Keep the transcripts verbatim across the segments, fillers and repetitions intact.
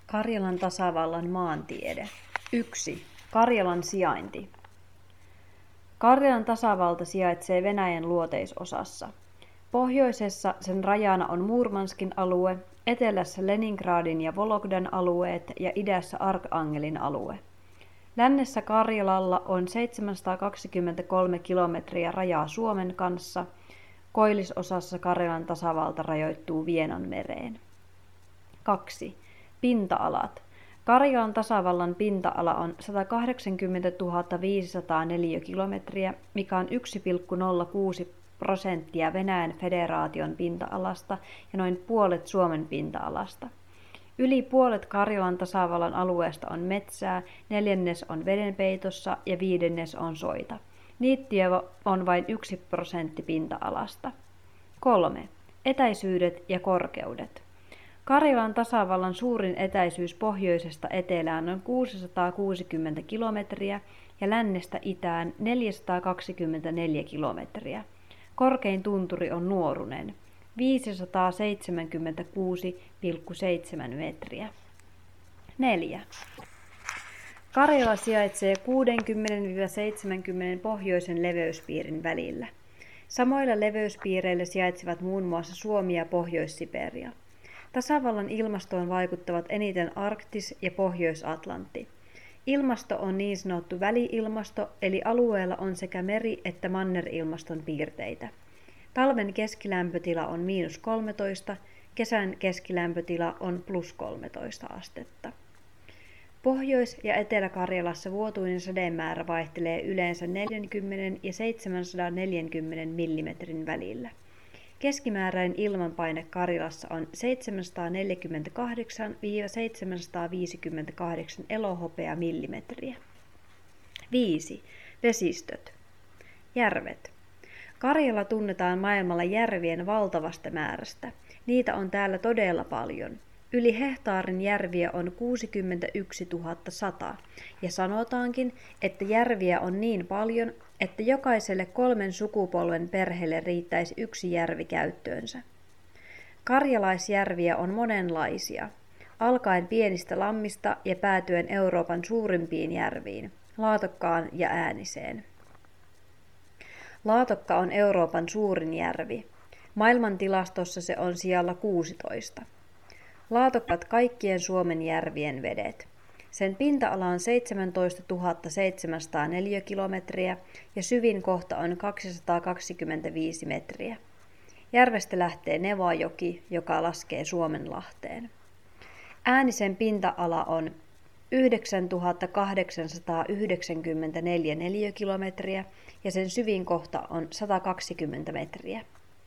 Karjalan tasavallan maantiede. yksi. Karjalan sijainti. Karjalan tasavalta sijaitsee Venäjän luoteisosassa. Pohjoisessa sen rajana on Murmanskin alue, etelässä Leningradin ja Vologdan alueet ja idässä Arkangelin alue. Lännessä Karjalalla on seitsemänsataakaksikymmentäkolme kilometriä rajaa Suomen kanssa. Koillisosassa Karjalan tasavalta rajoittuu Vienanmereen. kaksi. Pinta-alat. Karjalan tasavallan pinta-ala on satakahdeksankymmentätuhatta viisisataa neliökilometriä, mikä on yksi pilkku nolla kuusi prosenttia Venäjän federaation pinta-alasta ja noin puolet Suomen pinta-alasta. Yli puolet Karjalan tasavallan alueesta on metsää, neljännes on vedenpeitossa ja viidennes on soita. Niittyjä on vain yksi prosentti pinta-alasta. kolme. Etäisyydet ja korkeudet. Karjalan tasavallan suurin etäisyys pohjoisesta etelään on kuusisataakuusikymmentä kilometriä ja lännestä itään neljäsataakaksikymmentäneljä kilometriä. Korkein tunturi on Nuorunen, viisisataaseitsemänkymmentäkuusi pilkku seitsemän metriä. neljä. Karjala sijaitsee kuusikymmentä seitsemänkymmentä pohjoisen leveyspiirin välillä. Samoilla leveyspiireillä sijaitsevat muun muassa Suomi ja Pohjois-Siberia. Tasavallan ilmastoon vaikuttavat eniten Arktis ja Pohjois-Atlantti. Ilmasto on niin sanottu väli-ilmasto, eli alueella on sekä meri- että mannerilmaston piirteitä. Talven keskilämpötila on miinus kolmetoista, kesän keskilämpötila on plus kolmetoista astetta. Pohjois- ja Etelä-Karjalassa vuotuinen sademäärä vaihtelee yleensä neljäkymmentä ja seitsemänsataaneljäkymmentä millimetrin välillä. Keskimääräinen ilmanpaine Karjalassa on seitsemänsataaneljäkymmentäkahdeksan seitsemänsataaviisikymmentäkahdeksan elohopea millimetriä. viisi. Vesistöt. Järvet. Karjala tunnetaan maailmalla järvien valtavasta määrästä. Niitä on täällä todella paljon. Yli hehtaarin järviä on kuusikymmentäyksituhatta sata, ja sanotaankin, että järviä on niin paljon, että jokaiselle kolmen sukupolven perheelle riittäisi yksi järvi käyttöönsä. Karjalaisjärviä on monenlaisia, alkaen pienistä lammista ja päätyen Euroopan suurimpiin järviin, Laatokkaan ja Ääniseen. Laatokka on Euroopan suurin järvi. Maailman tilastossa se on sijalla kuusitoista. Laatokka kaikkien Suomen järvien vedet. Sen pinta-ala on seitsemäntoistatuhatta seitsemänsataa neliökilometriä ja syvin kohta on kaksisataakaksikymmentäviisi metriä. Järvestä lähtee Nevajoki, joka laskee Suomenlahteen. Äänisen pinta-ala on yhdeksäntuhatta kahdeksansataayhdeksänkymmentäneljä neliökilometriä ja sen syvin kohta on sata kaksikymmentä metriä.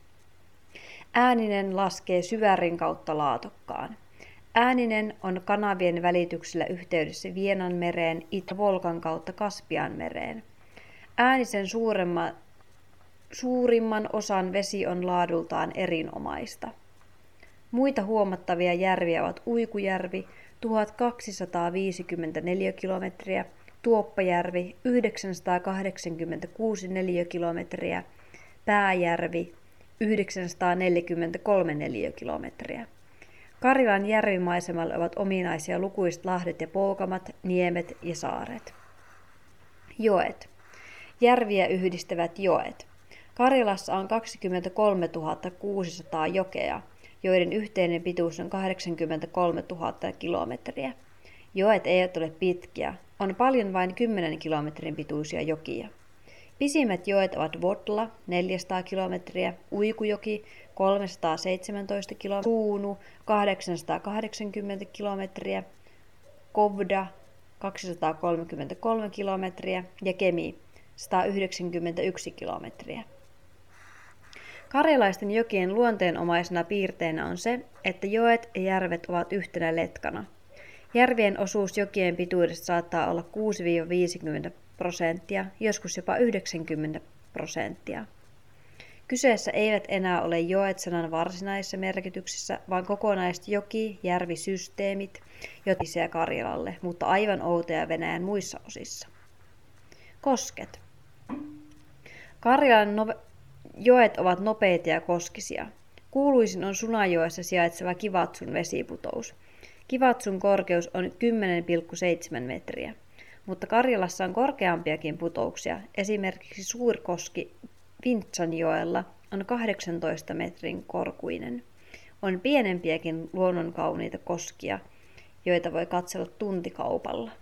Ääninen laskee Syvärin kautta Laatokkaan. Ääninen on kanavien välityksellä yhteydessä Vienanmereen, Itä-Volgan kautta Kaspianmereen. Äänisen suuremman, suurimman osan vesi on laadultaan erinomaista. Muita huomattavia järviä ovat Uikujärvi, tuhatkaksisataaviisikymmentä neliökilometriä, Tuoppajärvi, yhdeksänsataakahdeksankymmentäkuusi neliökilometriä, Pääjärvi, yhdeksänsataaneljäkymmentäkolme neliökilometriä. Karjalan järvimaisemalle ovat ominaisia lukuiset lahdet ja poukamat, niemet ja saaret. Joet. Järviä yhdistävät joet. Karjalassa on kaksikymmentäkolmetuhatta kuusisataa jokea, joiden yhteinen pituus on kahdeksankymmentäkolmetuhatta kilometriä. Joet eivät ole pitkiä, on paljon vain kymmenen kilometrin pituisia jokia. Pisimmät joet ovat Vodla neljäsataa kilometriä, Uikujoki kolmesataaseitsemäntoista kilometriä, Suunu kahdeksansataakahdeksankymmentä kilometriä, Kovda kaksisataakolmekymmentäkolme kilometriä ja Kemi sata yhdeksänkymmentäyksi kilometriä. Karjalaisten jokien luonteenomaisena piirteenä on se, että joet ja järvet ovat yhtenä letkana. Järvien osuus jokien pituudesta saattaa olla kuusi viisikymmentä prosenttia, joskus jopa yhdeksänkymmentä prosenttia. Kyseessä eivät enää ole joet sanan varsinaisessa merkityksessä, vaan kokonaiset joki-järvisysteemit, jotka Karjalalle, mutta aivan outoja Venäjän muissa osissa. Kosket. Karjalan no- joet ovat nopeita ja koskisia. Kuuluisin on Sunajoessa sijaitseva Kivatsun vesiputous. Kivatsun korkeus on kymmenen pilkku seitsemän metriä, mutta Karjalassa on korkeampiakin putouksia. Esimerkiksi Suurkoski Vintsanjoella on kahdeksantoista metrin korkuinen. On pienempiäkin luonnonkauniita koskia, joita voi katsella tuntikaupalla.